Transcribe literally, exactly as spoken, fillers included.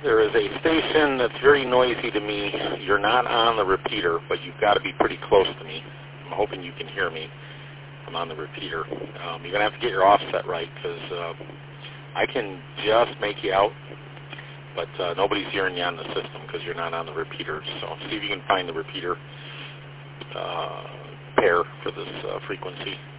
There is a station that's very noisy to me. You're not on the repeater, but you've got to be pretty close to me. I'm hoping you can hear me. I'm on the repeater. Um, you're going to have to get your offset right because uh, I can just make you out, but uh, nobody's hearing you on the system because you're not on the repeater. So see if you can find the repeater uh, pair for this uh, frequency.